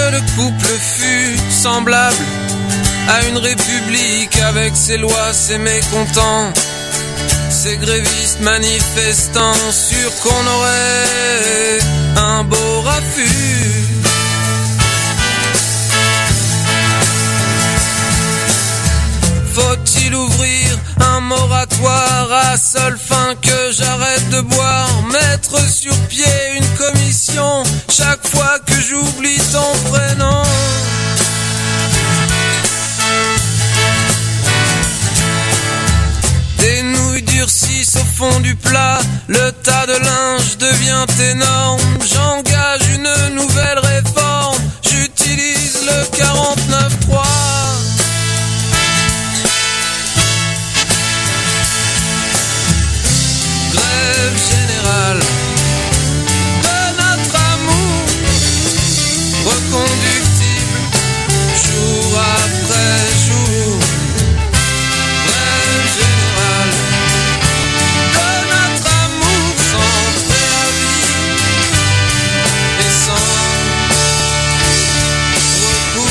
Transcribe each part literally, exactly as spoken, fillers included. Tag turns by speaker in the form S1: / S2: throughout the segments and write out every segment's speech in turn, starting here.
S1: le couple fut semblable à une république avec ses lois, ses mécontents, ces grévistes manifestants, sûrs qu'on aurait un beau raffut. Faut-il ouvrir un moratoire à seule fin que j'arrête de boire, mettre sur pied une commission chaque fois que j'oublie ton prénom? Des nouilles durcissent au fond du plat, le tas de linge devient énorme, j'engage une nouvelle réforme, j'utilise le quarante-neuf trois. Grève générale de notre amour, reconductible jour après jour. Grève générale de notre amour sans préavis et sans recours.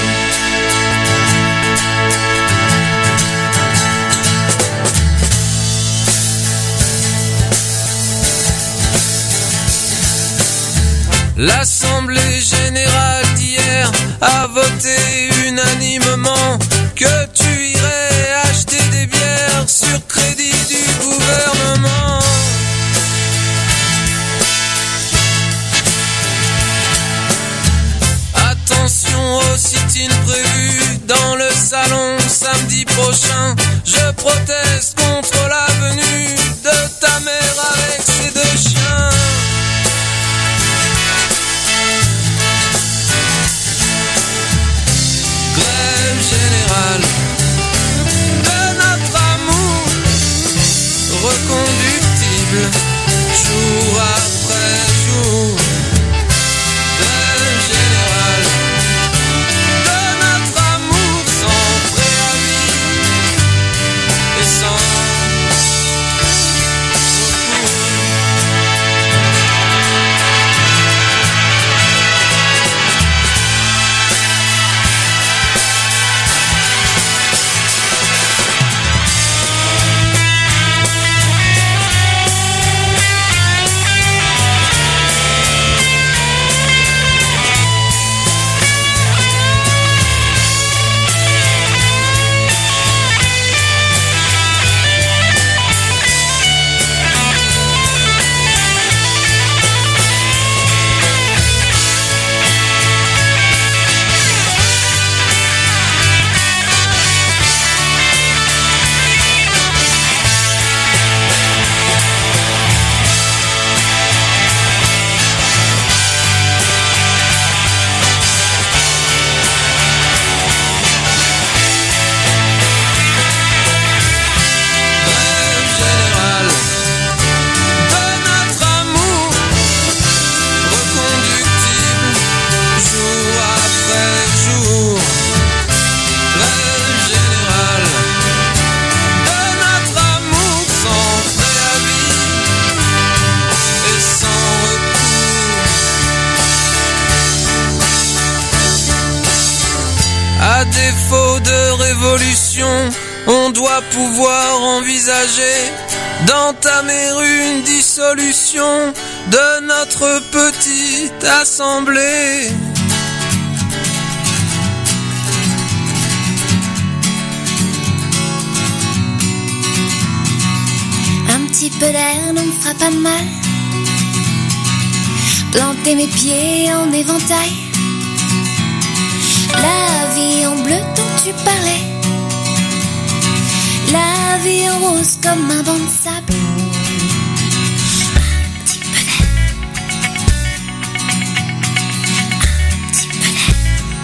S1: L'Assemblée générale d'hier a voté unanimement que tu irais acheter des bières sur crédit du gouvernement. Attention au sit-in prévu dans le salon samedi prochain. Je proteste contre la venue de ta mère avec ses deux chiens. Général de notre amour, reconductible jour après jour. Grève générale de notre amour sans préavis et sans recours. À défaut de révolution, on doit pouvoir envisager d'entamer une dissolution de notre petite assemblée.
S2: Un petit peu d'air ne me fera pas de mal. Planter mes pieds en éventail. La vie en bleu dont tu parlais, la vie en rose comme un banc de sable. Un petit peu d'air, un petit peu d'air,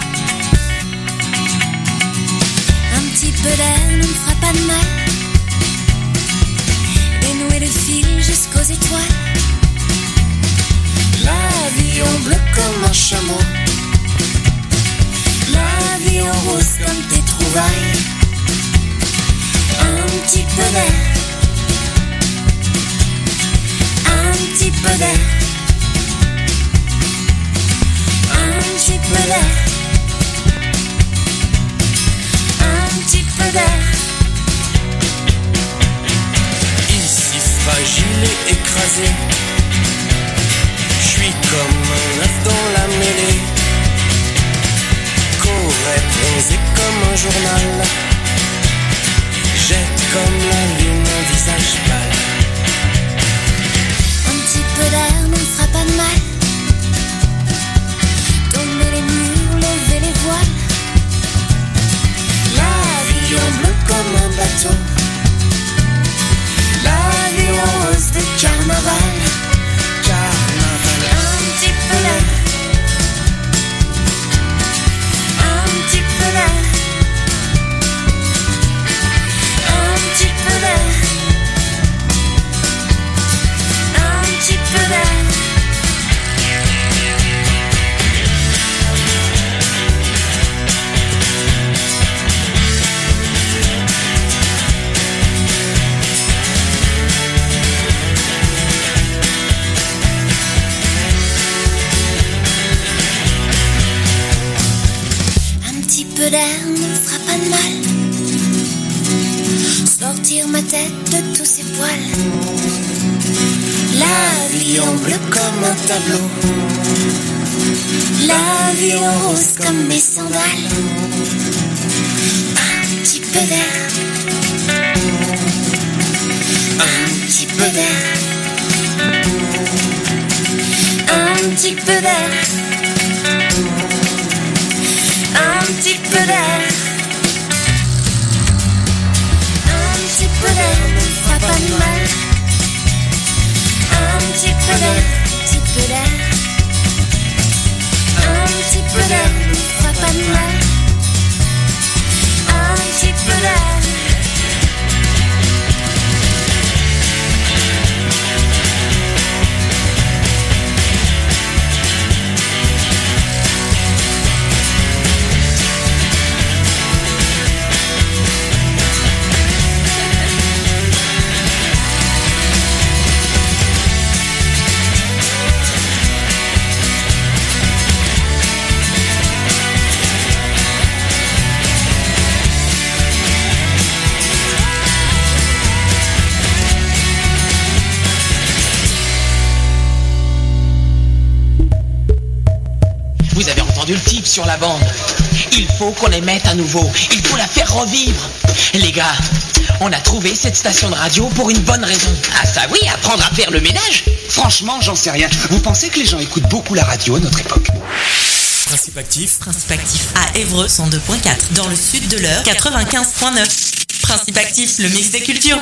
S2: un petit peu d'air ne me fera pas de mal. Dénouer le fil jusqu'aux étoiles. La vie en bleu comme un chameau. La vie en rose comme tes trouvailles. Un petit peu d'air, un petit peu d'air, un petit peu d'air.
S1: écrasé. Je suis comme un œuf dans la mêlée. Qu'aurait bronzé comme un journal. Jette comme la lune un visage pâle.
S2: Un petit peu d'air ne me fera pas de mal. Tomber les murs, lever les voiles.
S1: La vie en bleu comme un bateau. La vie en rose de carnaval. Carnaval.
S2: Un petit peu d'air. Un petit peu d'air. Un petit peu d'air. Un petit peu d'air. Un petit peu d'air ne me fera pas de mal. Sortir ma tête de tous ces poils.
S1: La vie en bleu comme un tableau.
S2: La vie en rose comme mes sandales. Un petit peu d'air. Un petit peu d'air. Un petit peu d'air. Un petit peu d'air. Un petit peu d'air ne me fera pas de mal. Un petit peu d'air, petit peu d'air. Un petit peu d'air ne me fera pas de mal. Un petit peu d'air.
S3: Vous avez entendu le type sur la bande. Il faut qu'on les mette à nouveau. Il faut la faire revivre. Les gars, on a trouvé cette station de radio pour une bonne raison.
S4: Ah ça oui, apprendre à faire le ménage. Franchement, j'en sais rien. Vous pensez que les gens écoutent beaucoup la radio à notre époque?
S5: Principe actif.
S6: Principe actif à Évreux cent deux virgule quatre. Dans le sud de l'Eure quatre-vingt-quinze virgule neuf. Principe actif, le mix des cultures.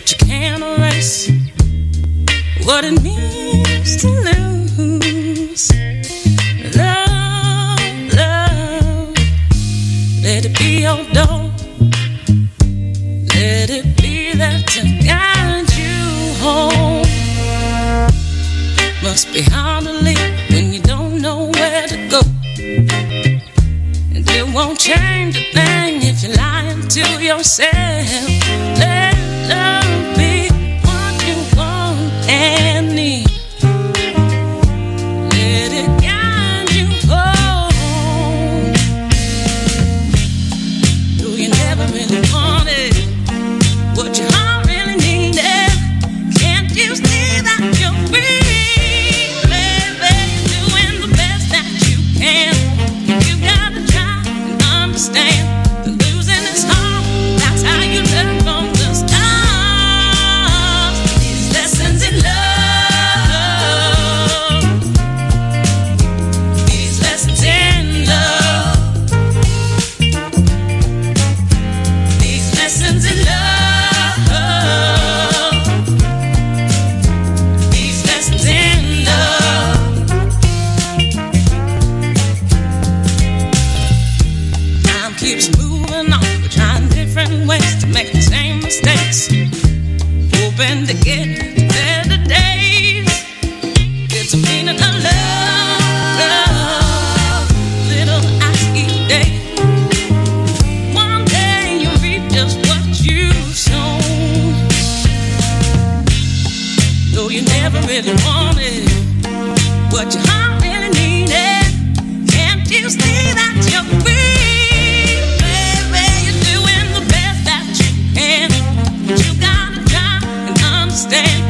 S7: but you can't erase what it means to lose. Love, love, let it be your door. Let it be that to guide you home. Must be hard to live when you don't know where to go. And it won't change a thing if you're lying to yourself. Let love be what you want and need. Let it guide you home. Though you never really wanted what your heart really needed. Can't you see that you're free? Baby, you're doing the best that you can. You gotta try and understand that losing is hard. That's how you learn from the stars. These lessons in love. These lessons in love. These lessons in love. Keeps moving on, we're trying different ways to make the same mistakes, hoping to get to better days. It's a meaning of love, love, little acts each day. One day you reap just what you've sown. Though you never really wanted what your heart really needed. Can't you see that you're free? You gotta try and understand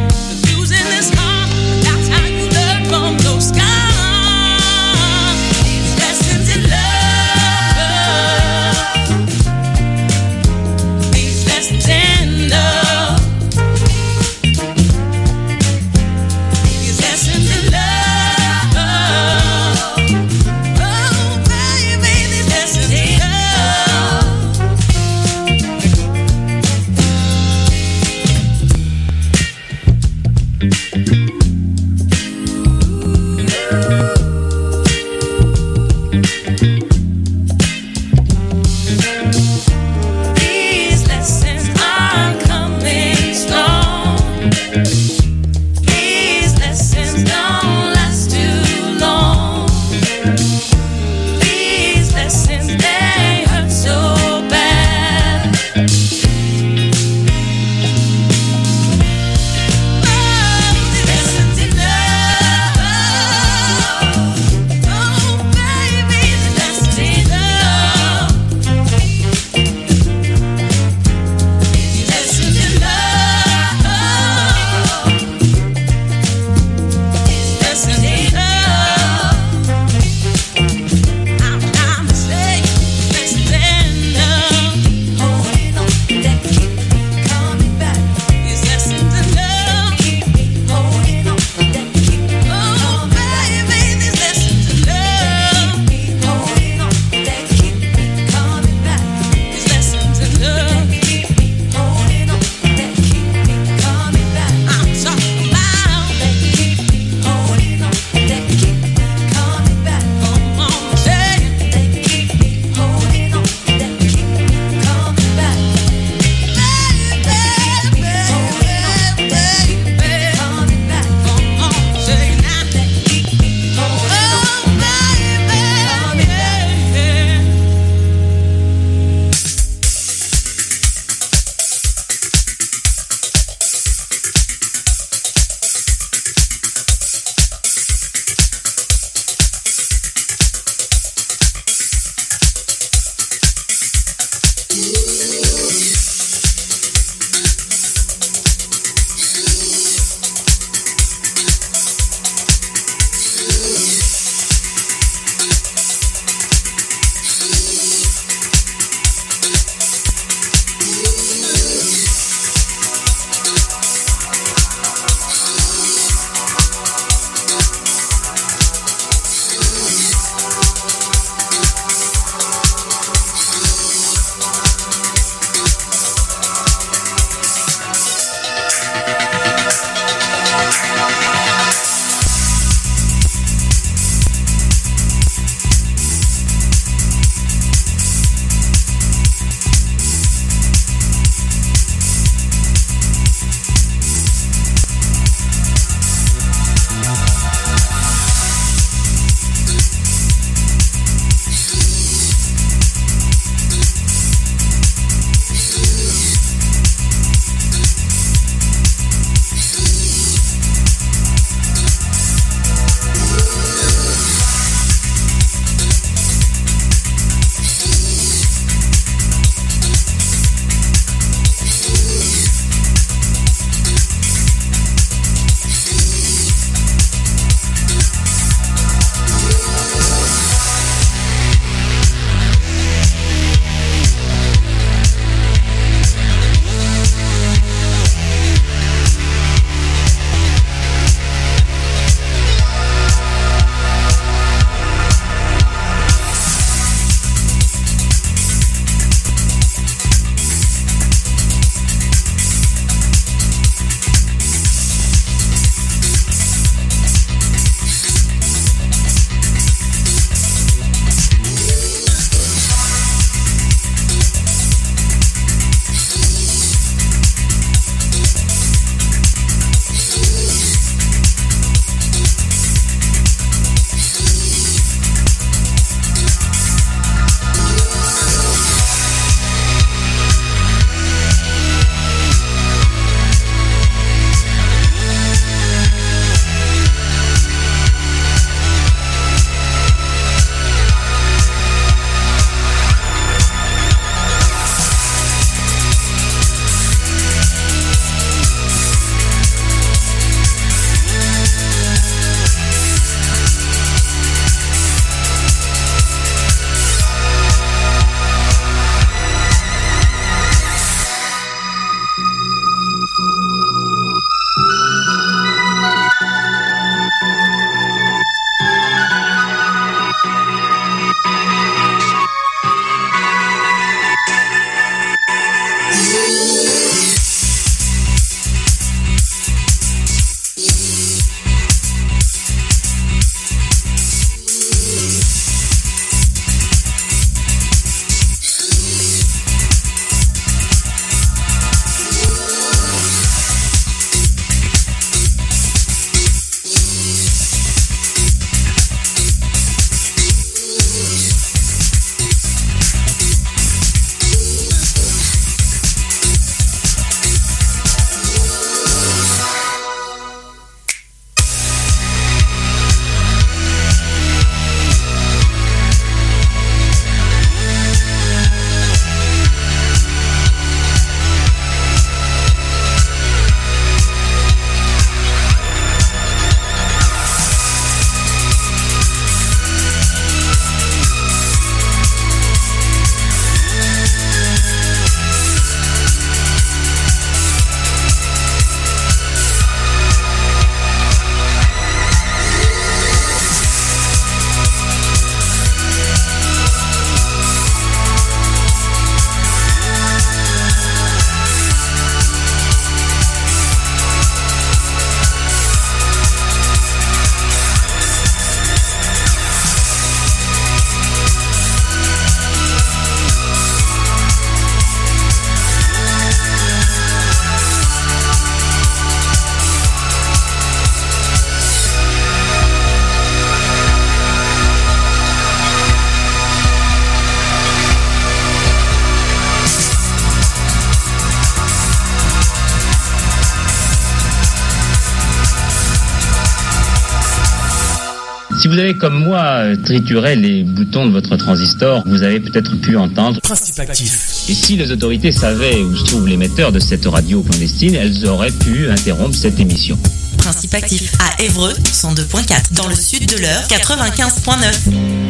S8: Si vous avez comme moi trituré les boutons de votre transistor, vous avez peut-être pu entendre
S5: Principe actif.
S8: Et si les autorités savaient où se trouve l'émetteur de cette radio clandestine, elles auraient pu interrompre cette émission.
S6: Principe actif à Évreux, cent deux point quatre. Dans le sud de l'Eure, quatre-vingt-quinze point neuf.